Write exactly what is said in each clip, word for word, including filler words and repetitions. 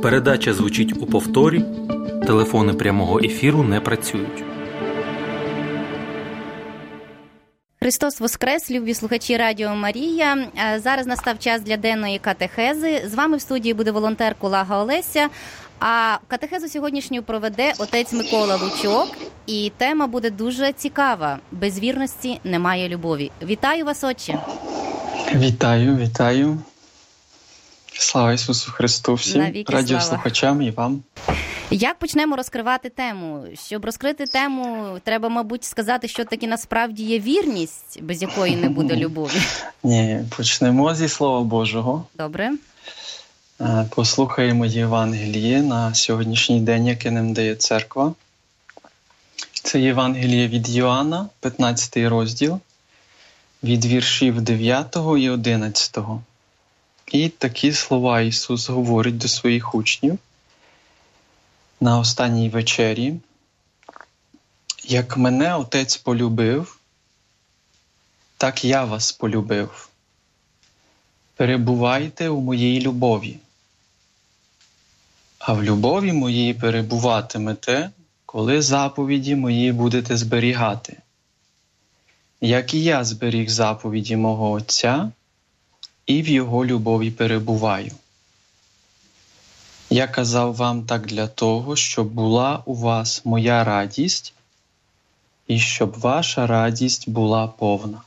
Передача звучить у повторі. Телефони прямого ефіру не працюють. Христос Воскрес, любі слухачі Радіо Марія. Зараз настав час для денної катехези. З вами в студії буде волонтер Кулага Олеся. А катехезу сьогоднішню проведе отець Микола Лучок. І тема буде дуже цікава. Без вірності немає любові. Вітаю вас, отче. Вітаю, вітаю. Слава Ісусу Христу всім радіослухачам і вам. Як почнемо розкривати тему? Щоб розкрити тему, треба, мабуть, сказати, що таки насправді є вірність, без якої не буде любові. Ні, почнемо зі Слова Божого. Добре. Послухаємо Євангеліє на сьогоднішній день, яке нам дає церква. Це Євангеліє від Йоанна, п'ятнадцятий розділ, від віршів дев'ятого і одинадцятого. І такі слова Ісус говорить до своїх учнів на останній вечері. «Як мене Отець полюбив, так я вас полюбив. Перебувайте у моїй любові. А в любові моїй перебуватимете, коли заповіді мої будете зберігати. Як і я зберіг заповіді мого Отця, і в його любові перебуваю. Я казав вам так для того, щоб була у вас моя радість, і щоб ваша радість була повна».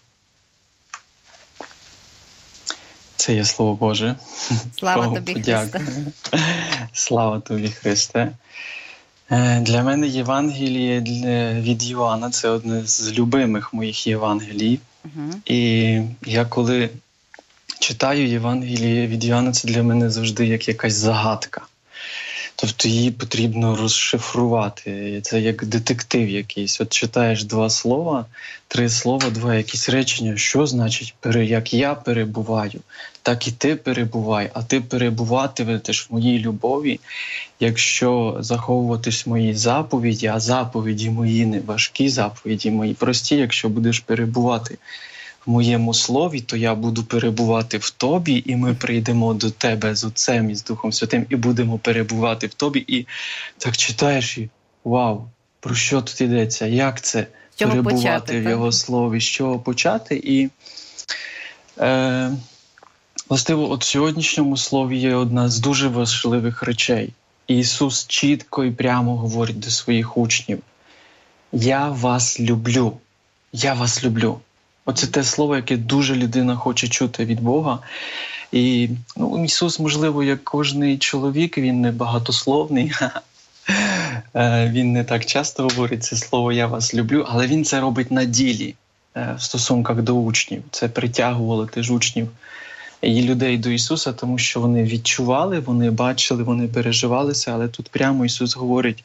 Це є Слово Боже. Слава Тобі, Христе. Слава Тобі, Христе. Для мене Євангеліє від Йоанна – це одне з любимих моїх Євангелій. Угу. І я коли читаю Євангеліє від Йоанна, це для мене завжди як якась загадка. Тобто її потрібно розшифрувати. Це як детектив якийсь. От читаєш два слова, три слова, два якісь речення. Що значить, як я перебуваю, так і ти перебувай. А ти перебуватимеш в моїй любові, якщо заховуватись в моїй заповіді, а заповіді мої не важкі, заповіді мої прості. Якщо будеш перебувати в моєму слові, то я буду перебувати в тобі, і ми прийдемо до тебе з Отцем і з Духом Святим, і будемо перебувати в тобі. І так читаєш, і вау, про що тут йдеться? Як це перебувати почати, в Його слові? З чого почати? І, е, властиво, от в сьогоднішньому слові є одна з дуже важливих речей. Ісус чітко і прямо говорить до своїх учнів: «Я вас люблю, я вас люблю». Оце те слово, яке дуже людина хоче чути від Бога. І ну, Ісус, можливо, як кожний чоловік, Він не багатословний. Він не так часто говорить це слово «я вас люблю», але Він це робить на ділі в стосунках до учнів. Це притягувало теж учнів і людей до Ісуса, тому що вони відчували, вони бачили, вони переживалися, але тут прямо Ісус говорить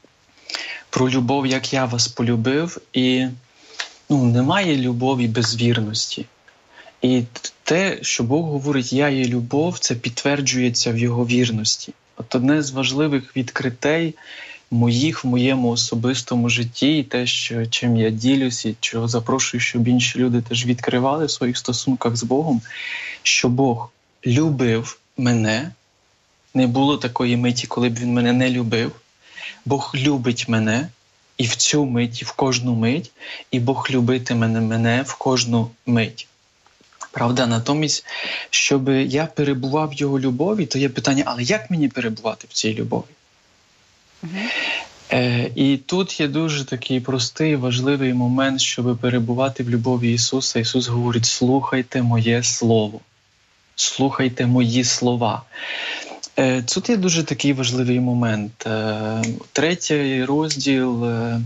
про любов, як я вас полюбив, і Ну, немає любові без вірності. І те, що Бог говорить «я є любов», це підтверджується в Його вірності. От одне з важливих відкритей моїх в моєму особистому житті, і те, що, чим я ділюсь, і чого запрошую, щоб інші люди теж відкривали в своїх стосунках з Богом, що Бог любив мене, не було такої миті, коли б Він мене не любив. Бог любить мене, і в цю мить, і в кожну мить, і Бог любитиме мене в кожну мить. Правда? Натомість, щоб я перебував в Його любові, то є питання, але як мені перебувати в цій любові? Uh-huh. Е, і тут є дуже такий простий, важливий момент, щоб перебувати в любові Ісуса. Ісус говорить: «Слухайте моє слово, слухайте мої слова». Тут є дуже такий важливий момент. Третій розділ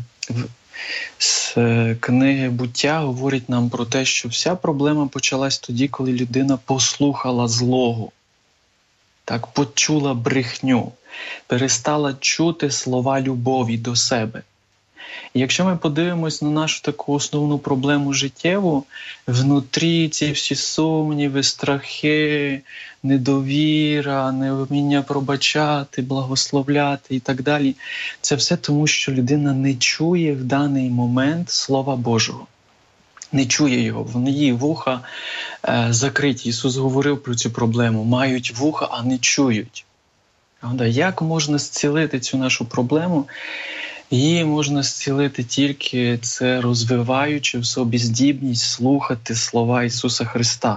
з книги «Буття» говорить нам про те, що вся проблема почалась тоді, коли людина послухала злого, так, почула брехню, перестала чути слова любові до себе. І якщо ми подивимось на нашу таку основну проблему життєву, внутрі ці всі сумніви, страхи, недовіра, невміння пробачати, благословляти і так далі, це все тому, що людина не чує в даний момент Слова Божого. Не чує його, в її вуха е, закриті. Ісус говорив про цю проблему. Мають вуха, а не чують. Як можна зцілити цю нашу проблему? Її можна зцілити тільки це розвиваючи в собі здібність слухати слова Ісуса Христа.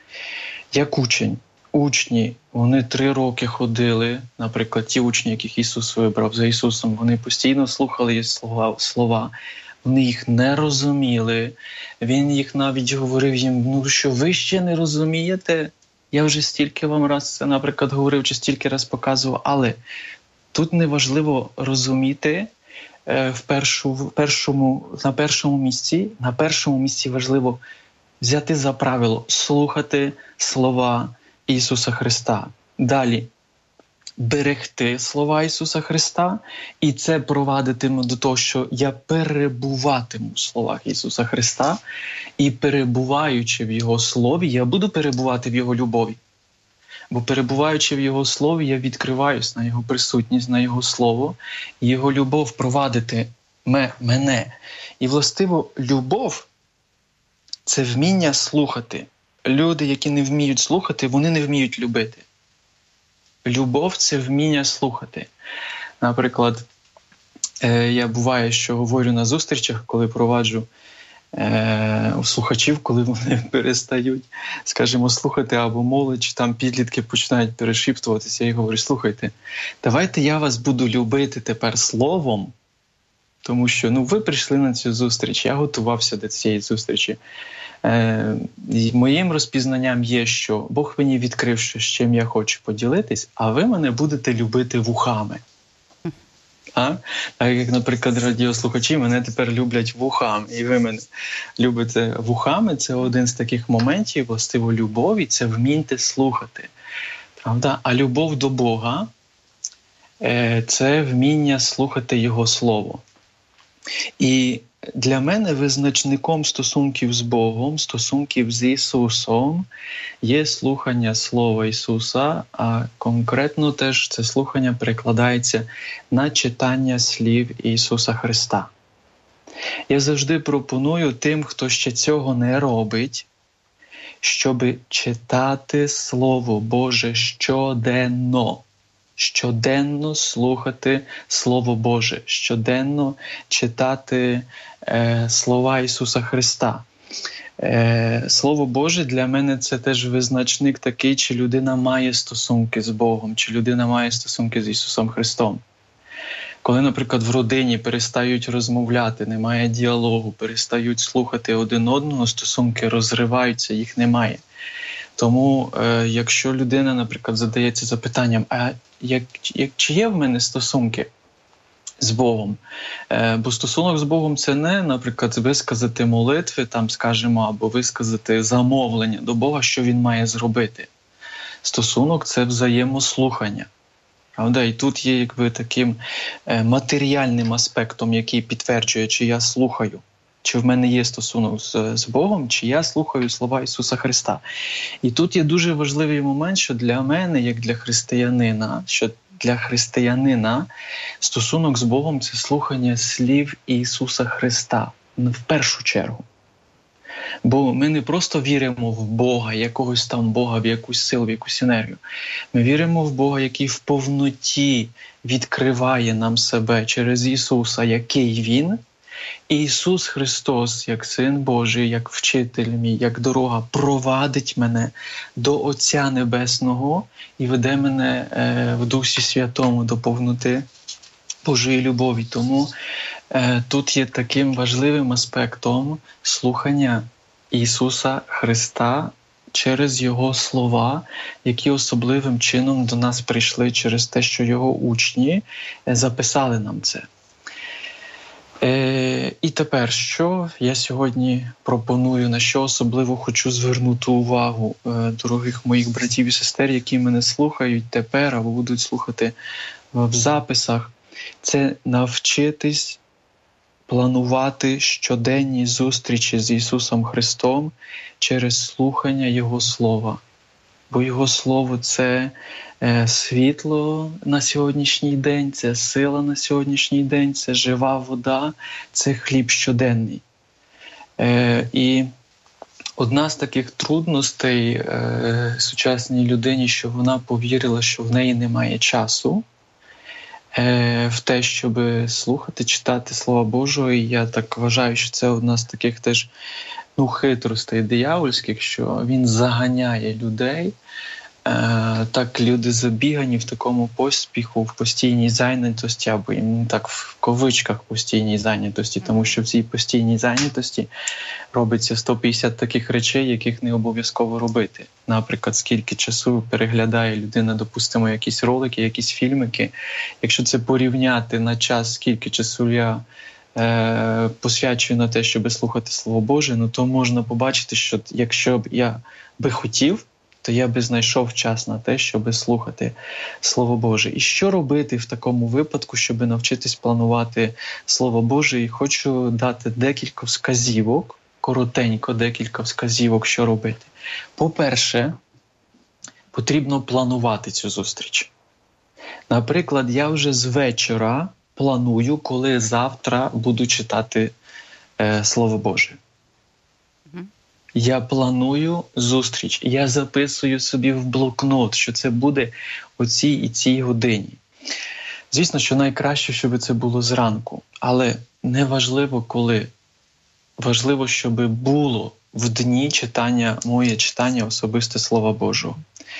Як учень. Учні, вони три роки ходили, наприклад, ті учні, яких Ісус вибрав за Ісусом, вони постійно слухали їх слова, слова, вони їх не розуміли. Він їх навіть говорив їм, ну що, ви ще не розумієте? Я вже стільки вам раз це, наприклад, говорив, чи стільки раз показував, але тут неважливо розуміти в першу, в першому, на першому місці, на першому місці важливо взяти за правило слухати слова Ісуса Христа. Далі берегти слова Ісуса Христа, і це провадитиме до того, що я перебуватиму в словах Ісуса Христа, і перебуваючи в Його Слові, я буду перебувати в Його любові. Бо перебуваючи в Його Слові, я відкриваюсь на Його присутність, на Його Слово, і Його любов провадити мене. І, властиво, любов – це вміння слухати. Люди, які не вміють слухати, вони не вміють любити. Любов – це вміння слухати. Наприклад, я буває, що говорю на зустрічах, коли проваджу у слухачів, коли вони перестають, скажімо, слухати або молодь, чи там підлітки починають перешіптуватися, я говорю, слухайте, давайте я вас буду любити тепер словом, тому що ну, ви прийшли на цю зустріч, я готувався до цієї зустрічі. Е, моїм розпізнанням є, що Бог мені відкрив, що з чим я хочу поділитись, а ви мене будете любити вухами. А? Так як, наприклад, радіослухачі мене тепер люблять вухами, і ви мене любите вухами, це один з таких моментів, властиво любові, це вміньте слухати. Правда? А любов до Бога е, – це вміння слухати Його Слово. І для мене визначником стосунків з Богом, стосунків з Ісусом є слухання Слова Ісуса, а конкретно теж це слухання перекладається на читання слів Ісуса Христа. Я завжди пропоную тим, хто ще цього не робить, щоб читати Слово Боже щоденно. Щоденно слухати Слово Боже, щоденно читати е, слова Ісуса Христа. Е, Слово Боже для мене це теж визначник такий, чи людина має стосунки з Богом, чи людина має стосунки з Ісусом Христом. Коли, наприклад, в родині перестають розмовляти, немає діалогу, перестають слухати один одного, стосунки розриваються, їх немає. Тому, е, якщо людина, наприклад, задається запитанням, а як, як, чи є в мене стосунки з Богом? Е, бо стосунок з Богом – це не, наприклад, висказати молитви, там, скажімо, або висказати замовлення до Бога, що Він має зробити. Стосунок – це взаємослухання. Правда? І тут є якби таким е, матеріальним аспектом, який підтверджує, чи я слухаю. Чи в мене є стосунок з, з Богом, чи я слухаю слова Ісуса Христа. І тут є дуже важливий момент, що для мене, як для християнина, що для християнина стосунок з Богом – це слухання слів Ісуса Христа в першу чергу. Бо ми не просто віримо в Бога, якогось там Бога, в якусь силу, в якусь енергію. Ми віримо в Бога, який в повноті відкриває нам себе через Ісуса, який Він. І Ісус Христос, як Син Божий, як вчитель мій, як дорога, провадить мене до Отця Небесного і веде мене е, в Дусі Святому до повноти Божої любові. Тому е, тут є таким важливим аспектом слухання Ісуса Христа через Його слова, які особливим чином до нас прийшли через те, що Його учні записали нам це. Е, і тепер, що я сьогодні пропоную, на що особливо хочу звернути увагу е, дорогих моїх братів і сестер, які мене слухають тепер або будуть слухати в записах, це навчитись планувати щоденні зустрічі з Ісусом Христом через слухання Його Слова. Бо Його Слово – це е, світло на сьогоднішній день, це сила на сьогоднішній день, це жива вода, це хліб щоденний. Е, і одна з таких трудностей е, сучасній людині, що вона повірила, що в неї немає часу е, в те, щоб слухати, читати Слова Божого. І я так вважаю, що це одна з таких теж ну, хитростей диявольських, що він заганяє людей. Е, так люди забігані в такому поспіху, в постійній зайнятості, або їм так в ковичках постійній зайнятості, тому що в цій постійній зайнятості робиться сто п'ятдесят таких речей, яких не обов'язково робити. Наприклад, скільки часу переглядає людина, допустимо, якісь ролики, якісь фільмики. Якщо це порівняти на час, скільки часу я е, посвячую на те, щоб слухати Слово Боже, ну то можна побачити, що якщо б я би хотів, то я би знайшов час на те, щоб слухати Слово Боже. І що робити в такому випадку, щоб навчитись планувати Слово Боже? І хочу дати декілька вказівок, коротенько декілька вказівок, що робити. По-перше, потрібно планувати цю зустріч. Наприклад, я вже з вечора планую, коли завтра буду читати е, Слово Боже. Я планую зустріч, я записую собі в блокнот, що це буде о цій і цій годині. Звісно, що найкраще, щоб це було зранку, але не важливо коли. Важливо, щоб було в дні читання, моє читання особисте Слова Божого.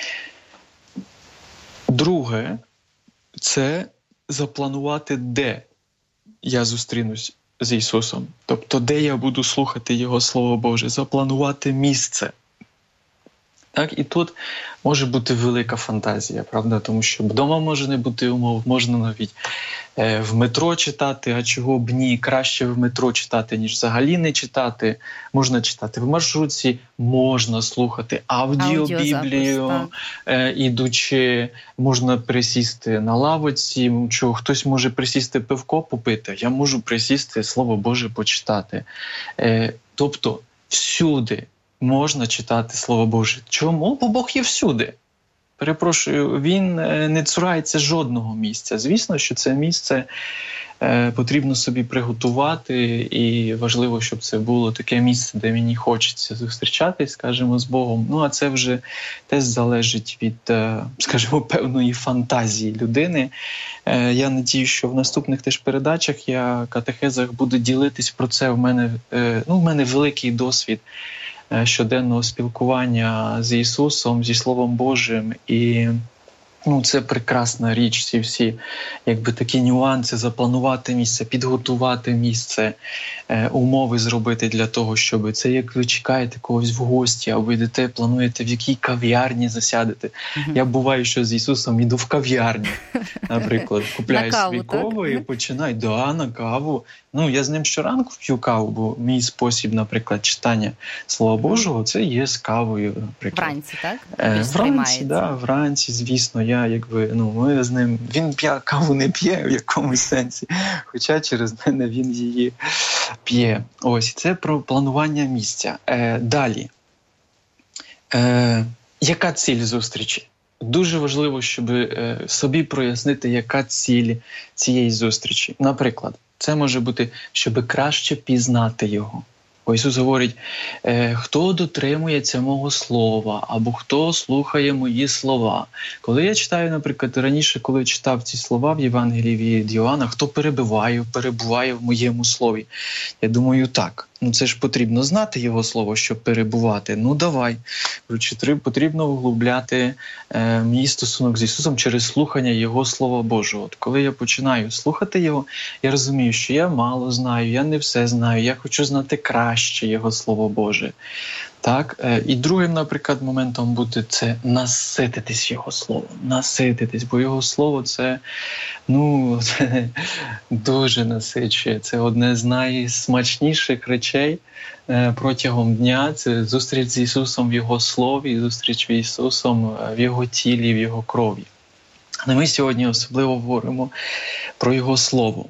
Друге, це запланувати, де я зустрінусь з Ісусом. Тобто, де я буду слухати Його Слово Боже, запланувати місце. Так, і тут може бути велика фантазія, правда? Тому що вдома може не бути умов, можна навіть е, в метро читати, а чого б ні, краще в метро читати, ніж взагалі не читати. Можна читати в маршрутці, можна слухати аудіобіблію, е, ідучи, можна присісти на лавочці, чого хтось може присісти пивко попити, я можу присісти, Слово Боже почитати. Е, тобто, всюди можна читати Слово Боже. Чому? Бо Бог є всюди. Перепрошую, Він не цурається жодного місця. Звісно, що це місце е, потрібно собі приготувати, і важливо, щоб це було таке місце, де мені хочеться зустрічатись, скажімо, з Богом. Ну, а це вже теж залежить від, е, скажімо, певної фантазії людини. Е, я надію, що в наступних теж передачах я, катехезах, буду ділитись про це. В мене, е, ну, в мене великий досвід щоденного спілкування з Ісусом, зі Словом Божим. І ну, це прекрасна річ, ці всі якби, такі нюанси, запланувати місце, підготувати місце, е, умови зробити для того, щоб це, як ви чекаєте когось в гості, а ви йдете, плануєте, в якій кав'ярні засядете. Mm-hmm. Я буваю, що з Ісусом іду в кав'ярню, наприклад, купляю собі каву і починаю, да, на каву. Ну, я з ним щоранку п'ю каву, бо мій спосіб, наприклад, читання Слова Божого, це є з кавою, наприклад. Вранці, так? Е, вранці, да, вранці, звісно, я якби, ну, ми з ним, він п'є, каву не п'є в якомусь сенсі, хоча через мене він її п'є. Ось, це про планування місця. Е, далі. Е, яка ціль зустрічі? Дуже важливо, щоб е, собі прояснити, яка ціль цієї зустрічі. Наприклад, це може бути, щоб краще пізнати Його. Бо Ісус говорить, хто дотримується мого слова, або хто слухає мої слова. Коли я читаю, наприклад, раніше, коли читав ці слова в Євангелії від Йоанна, хто перебуває, перебуває в моєму слові. Я думаю, так, ну це ж потрібно знати Його слово, щоб перебувати. Ну давай, потрібно вглубляти е, мій стосунок з Ісусом через слухання Його Слова Божого. От коли я починаю слухати Його, я розумію, що я мало знаю, я не все знаю, я хочу знати краще Його Слово Боже. Так? І другим, наприклад, моментом буде це насититись Його Словом. Насититись, бо Його Слово – це, ну, це дуже насичує. Це одне з найсмачніших речей протягом дня. Це зустріч з Ісусом в Його Слові, зустріч з Ісусом в Його тілі, в Його крові. Але ми сьогодні особливо говоримо про Його Слово.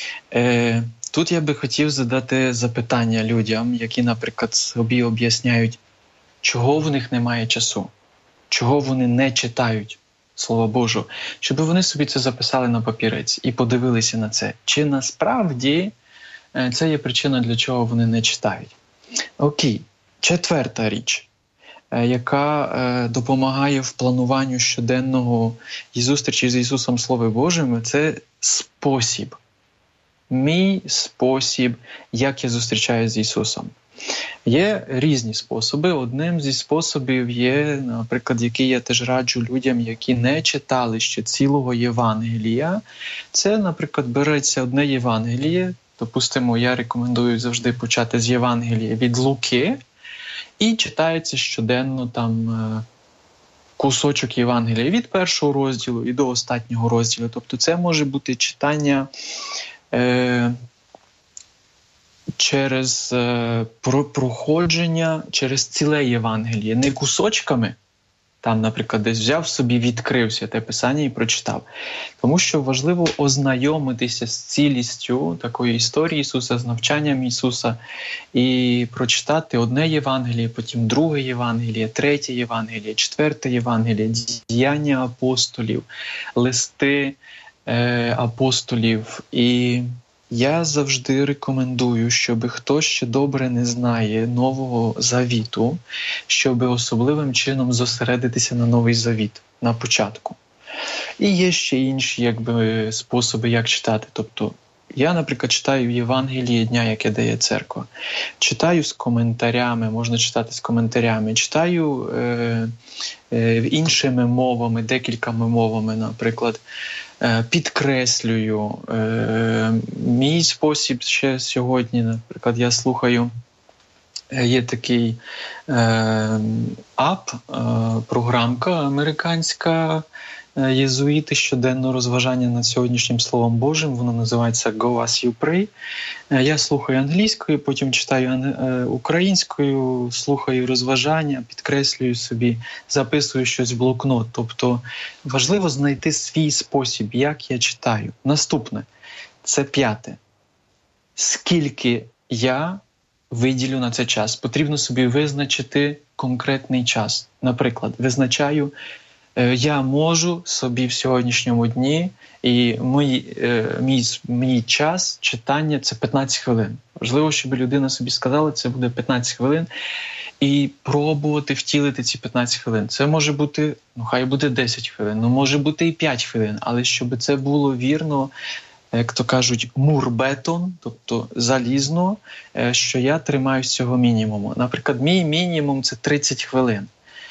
Тут я би хотів задати запитання людям, які, наприклад, собі об'ясняють, чого в них немає часу, чого вони не читають Слова Божого, щоб вони собі це записали на папірець і подивилися на це. Чи насправді це є причина, для чого вони не читають? Окей, Четверта річ, яка допомагає в плануванню щоденного і зустрічі з Ісусом Словом Божим, це спосіб. Мій спосіб, як я зустрічаюся з Ісусом. Є різні способи. Одним зі способів є, наприклад, який я теж раджу людям, які не читали ще цілого Євангелія. Це, наприклад, береться одне Євангеліє. Допустимо, я рекомендую завжди почати з Євангелія від Луки. І читається щоденно там кусочок Євангелія від першого розділу і до останнього розділу. Тобто це може бути читання е, через е, проходження, через ціле Євангеліє. Не кусочками, там, наприклад, десь взяв собі, відкрив Святе Писання і прочитав. Тому що важливо ознайомитися з цілістю такої історії Ісуса, з навчанням Ісуса, і прочитати одне Євангеліє, потім друге Євангеліє, третє Євангеліє, четверте Євангеліє, діяння апостолів, листи е, апостолів. І я завжди рекомендую, щоб хто ще добре не знає Нового Завіту, щоб особливим чином зосередитися на Новий Завіт на початку. І є ще інші якби, способи, як читати. Тобто, я, наприклад, читаю Євангеліє дня, яке дає церква. Читаю з коментарями, можна читати з коментарями. Читаю е, е, іншими мовами, декількома мовами, наприклад. Підкреслюю. Мій спосіб ще сьогодні, наприклад, я слухаю, є такий ап, програмка американська, єзуїти, щоденно розважання над сьогоднішнім Словом Божим, воно називається Go As You Pray. Я слухаю англійською, потім читаю українською, слухаю розважання, підкреслюю собі, записую щось в блокнот. Тобто важливо знайти свій спосіб, як я читаю. Наступне, це п'яте. Скільки я виділю на це час? Потрібно собі визначити конкретний час. Наприклад, визначаю, я можу собі в сьогоднішньому дні, і мій, мій, мій час читання – це п'ятнадцять хвилин. Важливо, щоб людина собі сказала, це буде п'ятнадцять хвилин, і пробувати втілити ці п'ятнадцять хвилин. Це може бути, ну хай буде десять хвилин, ну може бути і п'ять хвилин, але щоб це було вірно, як то кажуть, мурбетон, тобто залізно, що я тримаюсь цього мінімуму. Наприклад, мій мінімум – це тридцять хвилин.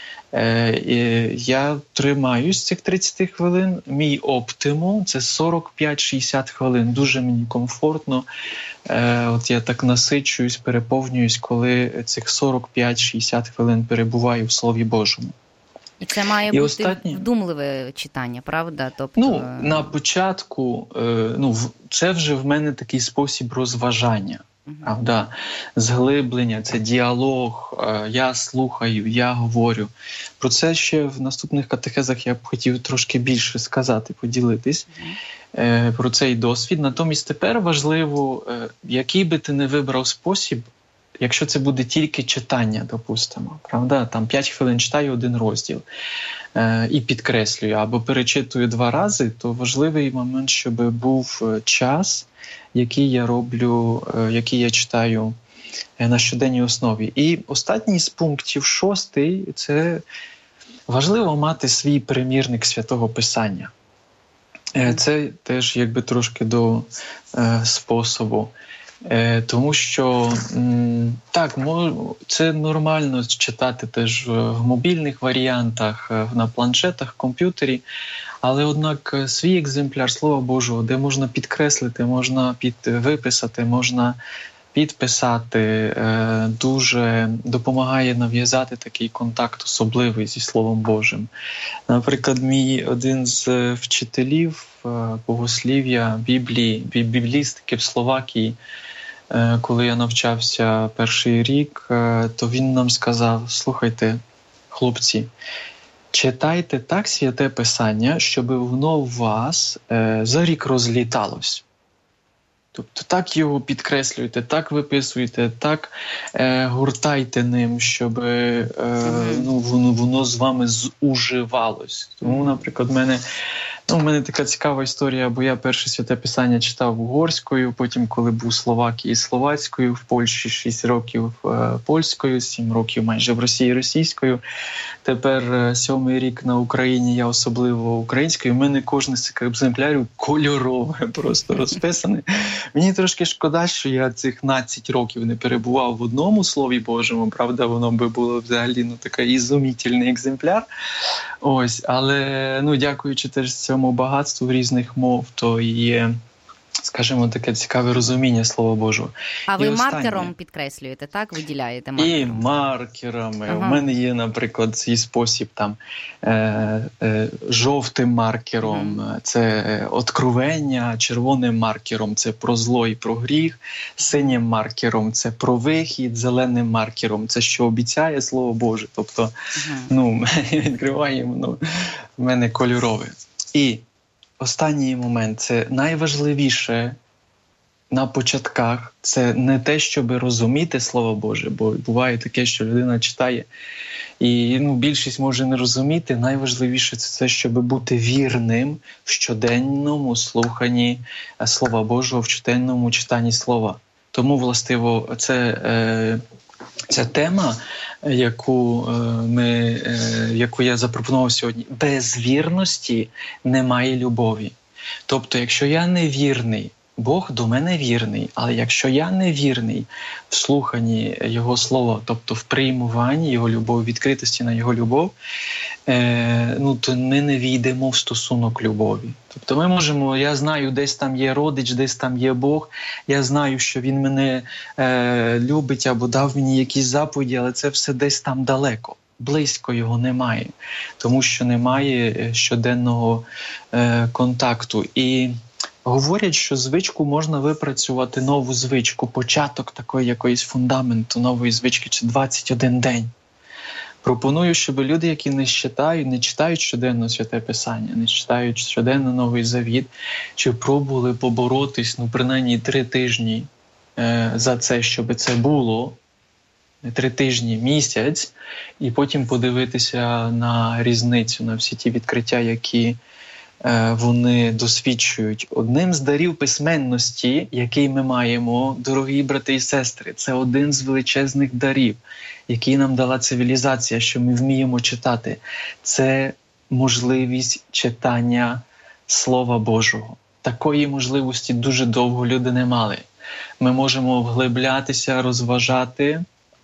Я тримаюсь цих тридцять хвилин, мій оптимум – це сорок п'ять шістдесят хвилин. Дуже мені комфортно. От я так насичуюсь, переповнююсь, коли цих сорок п'ять шістдесят хвилин перебуваю в Слові Божому. І це має І бути останнє... вдумливе читання, правда? Тобто... Ну, на початку, ну, це вже в мене такий спосіб розважання. Правда, зглиблення, це діалог, я слухаю, я говорю. Про це ще в наступних катехезах я б хотів трошки більше сказати, поділитись mm-hmm. про цей досвід. Натомість тепер важливо, який би ти не вибрав спосіб, якщо це буде тільки читання, допустимо, правда, там п'ять хвилин читаю один розділ і підкреслюю, або перечитую два рази, то важливий момент, щоб був час, який я роблю, який я читаю на щоденній основі. І останній з пунктів, шостий, це важливо мати свій примірник Святого Писання. Це теж якби трошки до е, способу. Е, тому що м, так, мож, це нормально читати теж в мобільних варіантах, на планшетах, комп'ютері, але однак свій екземпляр Слова Божого, де можна підкреслити, можна підвиписати, можна підписати, е, дуже допомагає нав'язати такий контакт особливий зі Словом Божим. Наприклад, мій один з вчителів е, богослів'я, Біблії, біблістики в Словакії, е, коли я навчався перший рік, е, то він нам сказав: слухайте, хлопці, читайте так Святе Писання, щоб воно в вас е, за рік розліталось. Тобто так його підкреслюйте, так виписуйте, так е, гуртайте ним, щоб е, ну, воно, воно з вами зуживалось. Тому, наприклад, в мене Ну, у мене така цікава історія, бо я перше святе писання читав угорською, потім, коли був в Словакії, словацькою, в Польщі шість років польською, сім років майже в Росії російською. Тепер сьомий рік на Україні я особливо українською. У мене кожен з цих екземплярів кольорове, просто розписане. Мені трошки шкода, що я цих дванадцять років не перебував в одному Слові Божому, правда, воно би було взагалі ну, такий ізумітельний екземпляр. Ось, але ну, дякуючи теж цьому багатству різних мов, то є, скажімо, таке цікаве розуміння Слова Божого. А ви маркером підкреслюєте, так? Виділяєте маркером? І маркерами. Ага. У мене є, наприклад, свій спосіб там е, е, жовтим маркером, ага. це откровення, червоним маркером це про зло і про гріх, синім маркером це про вихід, зеленим маркером це що обіцяє Слово Боже. Тобто, ага. ну, ми відкриваємо, ну, в мене кольорове. І останній момент – це найважливіше на початках. Це не те, щоб розуміти Слово Боже, бо буває таке, що людина читає і ну, більшість може не розуміти. Найважливіше – це те, щоб бути вірним в щоденному слуханні Слова Божого, в щоденному читанні Слова. Тому, властиво, це, е, ця тема, яку, е, ми, е, яку я запропонував сьогодні. Без вірності немає любові. Тобто, якщо я не вірний, Бог до мене вірний, але якщо я не вірний в слуханні Його Слова, тобто в приймуванні Його любові, відкритості на Його любов, е, ну, то ми не війдемо в стосунок любові. Тобто ми можемо, я знаю, десь там є родич, десь там є Бог, я знаю, що Він мене е, любить або дав мені якісь заповіді, але це все десь там далеко. Близько його немає, тому що немає щоденного е, контакту. І говорять, що звичку можна випрацювати, нову звичку, початок такої якоїсь фундаменту нової звички, чи двадцять один день. Пропоную, щоб люди, які не читають, не читають щоденно Святе Писання, не читають щоденно Новий Завіт, чи пробували поборотись, ну, принаймні три тижні е, за це, щоб це було, три тижні, місяць, і потім подивитися на різницю, на всі ті відкриття, які е, вони досвідчують. Одним з дарів письменності, який ми маємо, дорогі брати і сестри, це один з величезних дарів, який нам дала цивілізація, що ми вміємо читати. Це можливість читання Слова Божого. Такої можливості дуже довго люди не мали. Ми можемо вглиблятися, розважати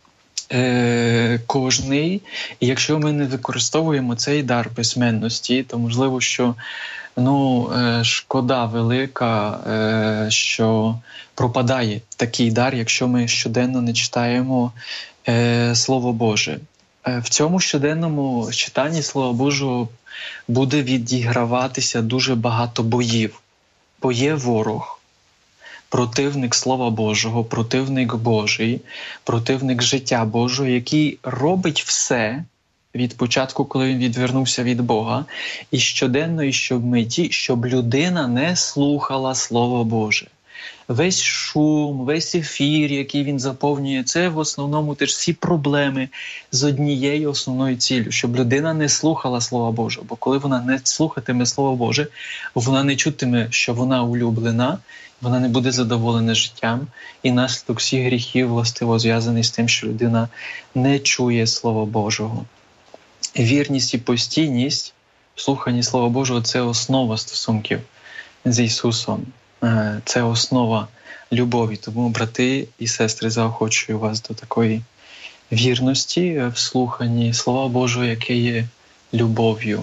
е, кожний. І якщо ми не використовуємо цей дар письменності, то можливо, що ну, е, шкода велика, е, що пропадає такий дар, якщо ми щоденно не читаємо е, Слово Боже. Е, в цьому щоденному читанні Слова Божого буде відіграватися дуже багато боїв. Бо є ворог, противник Слова Божого, противник Божий, противник життя Божого, який робить все від початку, коли він відвернувся від Бога, і щоденно, і щомиті, щоб людина не слухала Слово Боже. Весь шум, весь ефір, який він заповнює, це в основному теж всі проблеми з однією основною ціллю, щоб людина не слухала Слова Божого. Бо коли вона не слухатиме Слово Боже, вона не чутиме, що вона улюблена, вона не буде задоволена життям, і наслідок всіх гріхів властиво зв'язаний з тим, що людина не чує Слова Божого. Вірність і постійність в слуханні Слова Божого – це основа стосунків з Ісусом. Це основа любові. Тому, брати і сестри, заохочую вас до такої вірності в слуханні Слова Божого, яке є любов'ю.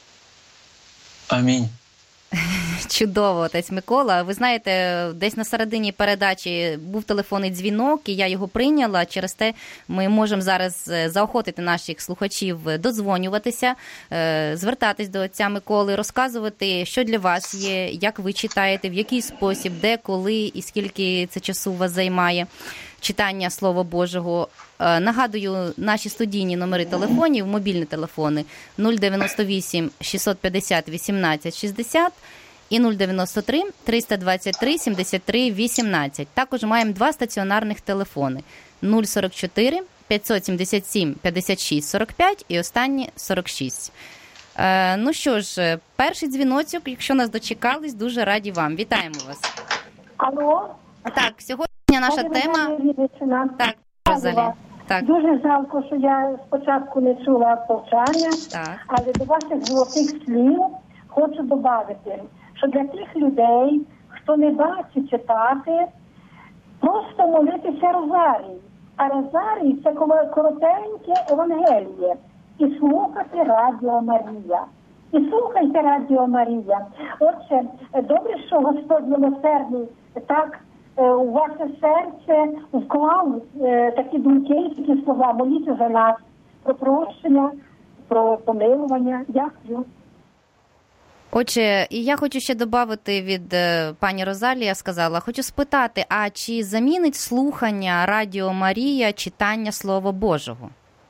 Амінь. Чудово, отець Микола. Ви знаєте, десь на середині передачі був телефонний дзвінок, і я його прийняла. Через те ми можемо зараз заохотити наших слухачів додзвонюватися, звертатись до отця Миколи, розказувати, що для вас є, як ви читаєте, в який спосіб, де, коли і скільки це часу у вас займає читання Слова Божого. Нагадую, наші студійні номери телефонів, мобільні телефони нуль дев'яносто вісім шістсот п'ятдесят вісімнадцять шістдесят і нуль дев'яносто три триста двадцять три сімдесят три вісімнадцять. Також маємо два стаціонарних телефони нуль сорок чотири п'ятсот сімдесят сім п'ятдесят шість сорок п'ять і останні сорок шість. Е, ну що ж, перший дзвіночок, якщо нас дочекались, дуже раді вам. Вітаємо вас. Алло? Так, сьогодні наша тема... Так, Розалія. Так. Дуже жалко, що я спочатку не чула повчання, так. але до ваших золотих слів хочу додати, що для тих людей, хто не бачить читати, просто молитися розарій. А розарій – це коротеньке Евангеліє. І слухати Радіо Марія. І слухайте Радіо Марія. Отже, добре, що Господь милосердний так у ваше серце вклав е, такі думки, такі слова. Моліться за нас про прощення, про помилування. Дякую. Отже, і я хочу ще додати від е, пані Розалія, сказала, хочу спитати, а чи замінить слухання Радіо Марія читання Слова Божого?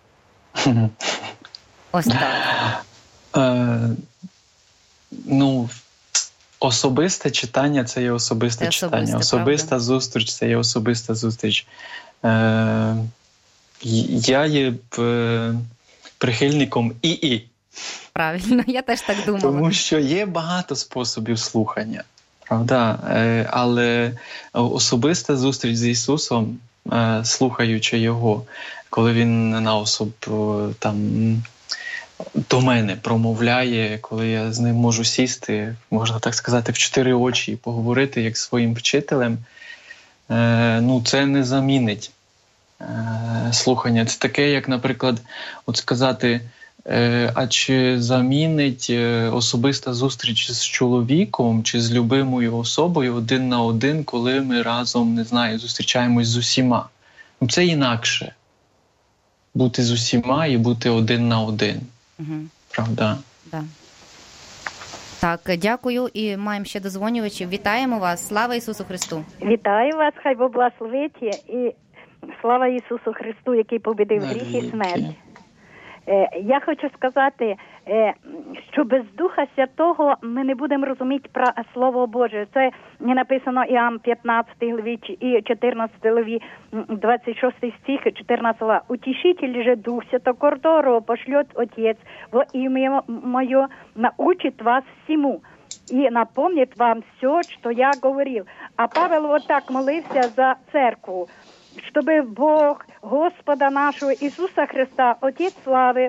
Ось так. Е, ну, особисте читання – це є особисте це читання. Особисте, особиста правда. Зустріч – це є особиста зустріч. Е, я є прихильником і-і. Правильно, я теж так думала. Тому що є багато способів слухання, правда? Е, але особиста зустріч з Ісусом, е, слухаючи Його, коли Він наособ там до мене промовляє, коли я з ним можу сісти, можна так сказати, в чотири очі і поговорити як своїм вчителем, е, ну це не замінить е, слухання. Це таке, як, наприклад, от сказати, е, а чи замінить е, особиста зустріч з чоловіком чи з любимою особою один на один, коли ми разом, не знаю, зустрічаємось з усіма. Ну це інакше. Бути з усіма і бути один на один. Угу. Правда? Да. Так, дякую. І маємо ще дозвонювачів. Вітаємо вас. Слава Ісусу Христу. Вітаю вас, хай Бог благословить. І слава Ісусу Христу, який побідив гріх і смерть. Я хочу сказати, що без Духа Святого ми не будемо розуміти про Слово Боже. Це не написано Іоанн п'ятнадцятій главі і чотирнадцятій главі, двадцять шостий стих, чотирнадцятий глава. «Утешитель же Дух Святой, которого пошлет Отец во имя Мое, научит вас всему и напомнит вам все, что я говорил». А Павел вот так молився за церкву, чтобы Бог Господа нашего Иисуса Христа, Отец славы,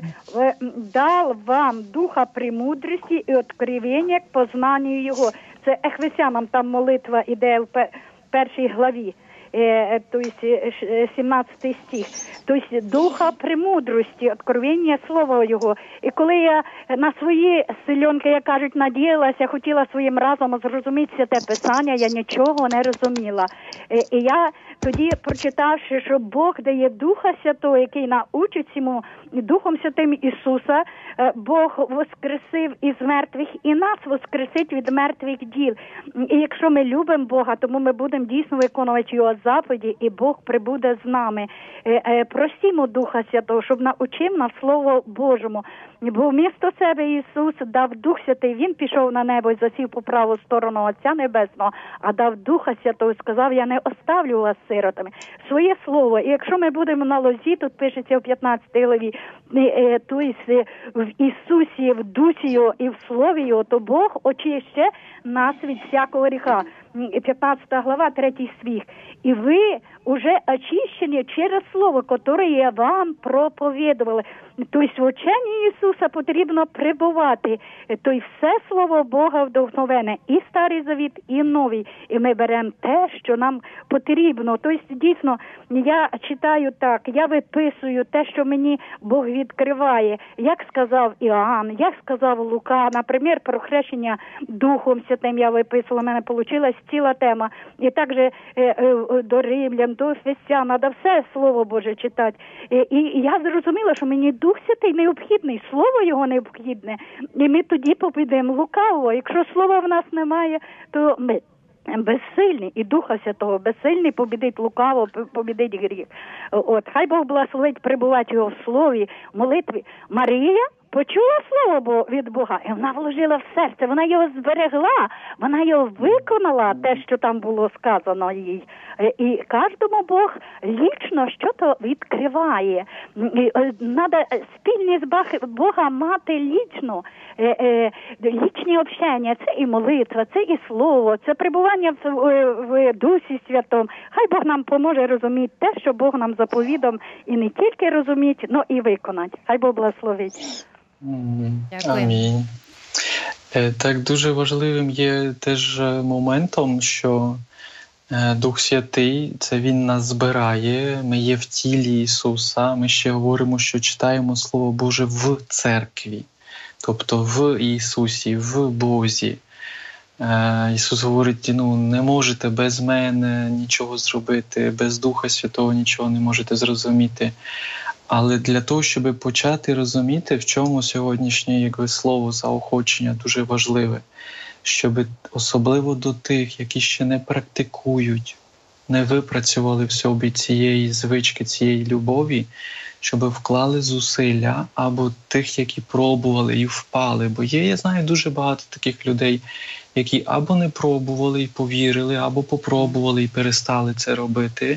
дал вам духа премудрости и откровения к познанию Его. Це Ефесянам там молитва іде в першій главі, тобто сімнадцятий стих. Тобто духа премудрості, откровення Слова Його. І коли я на свої сильонки, як кажуть, надіялася, хотіла своїм разом зрозуміти те Писання, я нічого не розуміла. І я тоді, прочитавши, що Бог дає Духа Святого, який научить йому Духом Святим Ісуса, Бог воскресив із мертвих і нас воскресить від мертвих діл. І якщо ми любимо Бога, тому ми будемо дійсно виконувати Його заповіді, і Бог прибуде з нами. Просімо Духа Святого, щоб навчив нас Слово Божому. Бо вмісто себе Ісус дав Дух Святий, Він пішов на небо і засів по праву сторону Отця Небесного, а дав Духа Святого і сказав, я не оставлю вас сиротами. Своє Слово. І якщо ми будемо на лозі, тут пишеться в п'ятнадцятій главі, тобто в Ісусі, в Дусі Його і в Слові Його, то Бог очище нас від всякого гріха. п'ятнадцята глава, третій стих. І ви уже очищені через Слово, яке я вам проповідувала. Тобто в ученні Ісуса потрібно прибувати. Тобто все Слово Бога вдохновене. І Старий Завіт, і Новий. І ми беремо те, що нам потрібно. Тобто, дійсно, я читаю так, я виписую те, що мені Бог відкриває. Як сказав Іоанн, як сказав Лука, наприклад, про хрещення Духом Святим я виписувала, в мене вийшла ціла тема. І також е, е, до Римлян, до Ефесян, треба все Слово Боже читати. І, і я зрозуміла, що мені Дух Святий необхідний, Слово Його необхідне. І ми тоді побідемо лукавого. Якщо Слова в нас немає, то ми безсильні, і Духа Святого безсильний побідить лукаво, побідить гріх. От, хай Бог благословить прибувати Його в Слові, в молитві. Марія почула слово від Бога, і вона вложила в серце, вона його зберегла, вона його виконала, те, що там було сказано їй. І кожному Бог лічно що-то відкриває. Надо спільність Бога мати лічно, лічні общення, це і молитва, це і слово, це перебування в, в Дусі Святому. Хай Бог нам поможе розуміти те, що Бог нам заповідав, і не тільки розуміти, але і виконати. Хай Бог благословить. Дякую. Амінь. Так, дуже важливим є теж моментом, що Дух Святий, це Він нас збирає, ми є в тілі Ісуса, ми ще говоримо, що читаємо Слово Боже в церкві, тобто в Ісусі, в Бозі. Ісус говорить, ну, не можете без мене нічого зробити, без Духа Святого нічого не можете зрозуміти. Але для того, щоб почати розуміти, в чому сьогоднішнє якби, слово заохочення дуже важливе, щоб особливо до тих, які ще не практикують, не випрацювали в собі цієї звички, цієї любові, щоб вклали зусилля, або тих, які пробували і впали. Бо є, я знаю, дуже багато таких людей, які або не пробували і повірили, або попробували і перестали це робити.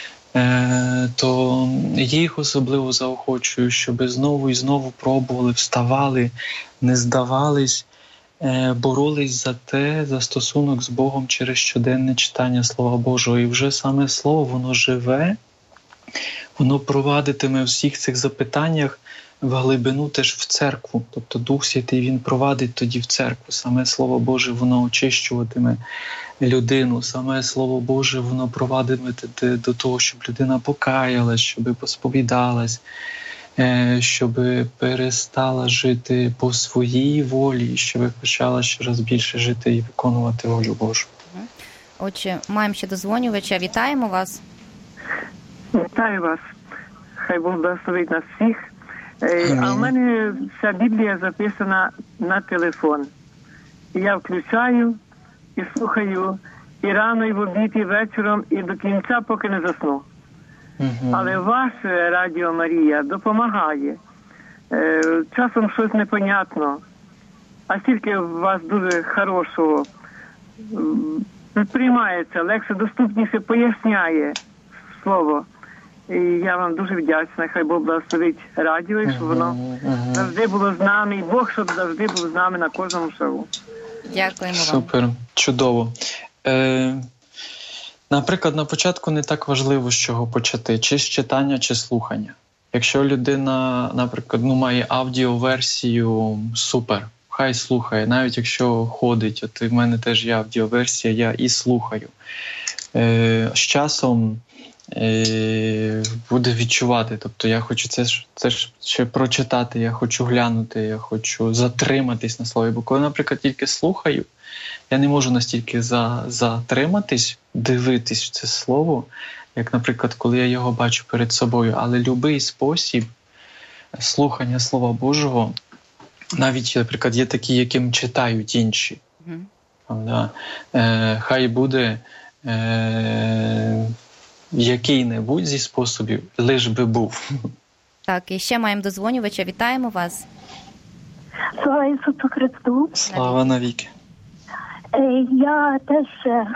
То їх особливо заохочую, щоб знову і знову пробували, вставали, не здавались, боролись за те, за стосунок з Богом через щоденне читання Слова Божого. І вже саме Слово, воно живе, воно провадитиме в всіх цих запитаннях в глибину теж в церкву. Тобто Дух Святий, Він провадить тоді в церкву. Саме Слово Боже, воно очищуватиме людину. Саме Слово Боже, воно провадитиме до того, щоб людина покаялась, щоб посповідалась, щоб перестала жити по своїй волі, щоб почала ще раз більше жити і виконувати волю Божу. Отже, маємо ще дозвонювача. Вітаємо вас. Вітаю вас. Хай Бог благословить нас всіх. А в мене вся Біблія записана на телефон. І я включаю і слухаю і рано, і в обід, і вечором, і до кінця, поки не засну. Uh-huh. Але ваше Радіо Марія допомагає. Е, часом щось непонятно, а стільки у вас дуже хорошого приймається, легше, доступніше поясняє слово. І я вам дуже вдячна, хай Бог благословить радіо, і щоб воно uh-huh. завжди було з нами, і Бог, щоб завжди був з нами на кожному шагу. Дякуємо вам. Супер, чудово. Е, наприклад, на початку не так важливо, з чого почати, чи з читання, чи слухання. Якщо людина, наприклад, ну, має аудіоверсію, супер, хай слухає, навіть якщо ходить, от в мене теж є аудіоверсія, я і слухаю. Е, з часом буде відчувати. Тобто я хочу це ж, це ж ще прочитати, я хочу глянути, я хочу затриматись на слові. Бо коли, наприклад, тільки слухаю, я не можу настільки за, затриматись, дивитись в це слово, як, наприклад, коли я його бачу перед собою. Але любий спосіб слухання Слова Божого, навіть, наприклад, є такі, яким читають інші. Mm-hmm. Да. Е, хай буде е, який-небудь зі способів, лиш би був. Так, і ще маємо дозвонювача. Вітаємо вас. Слава Ісусу Христу. Слава навіки. Я теж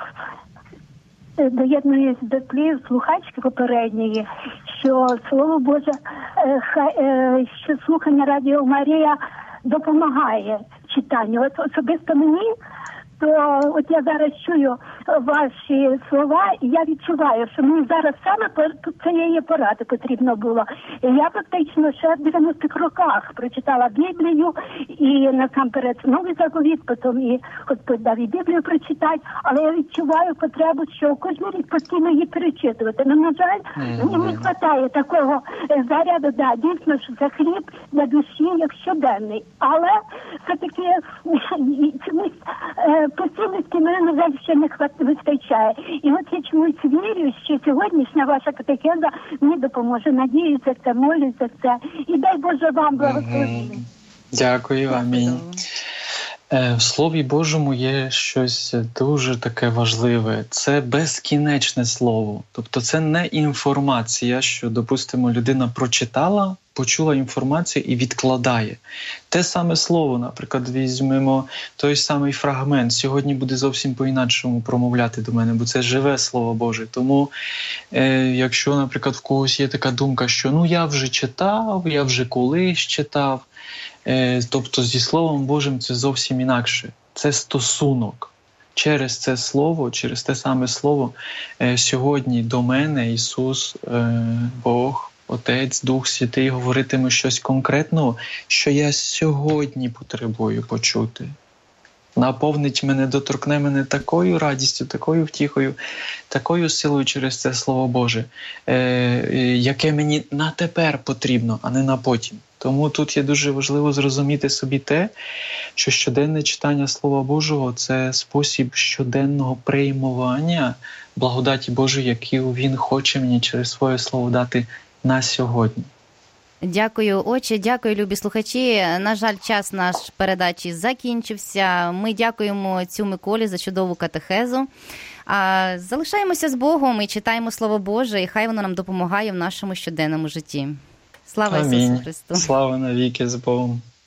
доєднуюсь до слів слухачки попередньої, що Слово Боже, що слухання Радіо Марія допомагає читанню. От особисто мені, то от я зараз чую ваші слова, і я відчуваю, що мені зараз саме цієї поради потрібно було. І я фактично ще в дев'яностих роках прочитала Біблію, і насамперед Новий заповіт, потім і Господь дав і Біблію прочитати, але я відчуваю потребу, що кожен рік постійно її перечитувати. Ну, на жаль, мені не вистачає такого заряду, да, дійсно, що це хліб для душі, як щоденний. Але все-таки чомусь постійності мене, на жаль, ще не вистачає. І от я чомусь вірю, що сьогоднішня ваша катехеза мені допоможе. Надіюся, за це, молюсь за це. І дай Боже вам благословення. Дякую, амінь. В Слові Божому є щось дуже таке важливе. Це безкінечне слово. Тобто це не інформація, що, допустимо, людина прочитала, почула інформацію і відкладає. Те саме слово, наприклад, візьмемо той самий фрагмент. Сьогодні буде зовсім по-інакшому промовляти до мене, бо це живе Слово Боже. Тому, е, якщо, наприклад, в когось є така думка, що ну я вже читав, я вже колись читав, е, тобто зі Словом Божим це зовсім інакше. Це стосунок. Через це слово, через те саме слово, е, сьогодні до мене Ісус, е, Бог, Отець, Дух Святий говоритиме щось конкретного, що я сьогодні потребую почути. Наповнить мене, доторкне мене такою радістю, такою втіхою, такою силою через це Слово Боже, е, яке мені на тепер потрібно, а не на потім. Тому тут є дуже важливо зрозуміти собі те, що щоденне читання Слова Божого – це спосіб щоденного приймування благодаті Божої, яку Він хоче мені через своє Слово дати на сьогодні. Дякую, отче, дякую, любі слухачі. На жаль, час наш передачі закінчився. Ми дякуємо цю Миколі за чудову катехезу. А залишаємося з Богом і читаємо Слово Боже, і хай воно нам допомагає в нашому щоденному житті. Слава Амінь. Ісусу Христу! Слава навіки з Богом!